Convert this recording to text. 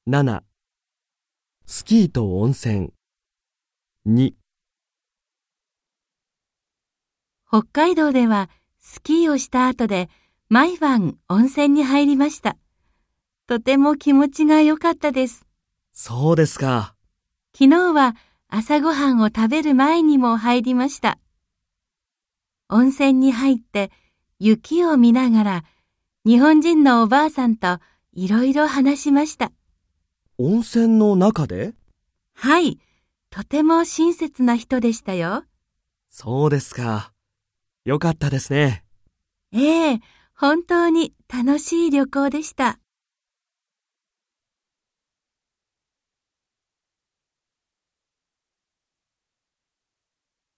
7、スキーと温泉。2、 北海道ではスキーをした後で毎晩温泉に入りました。とても気持ちが良かったです。 そうですか。 昨日は朝ごはんを食べる前にも入りました。温泉に入って雪を見ながら日本人のおばあさんといろいろ話しました。 温泉の中で？ はい、とても親切な人でしたよ。 そうですか。よかったですね。 ええ、本当に楽しい旅行でした。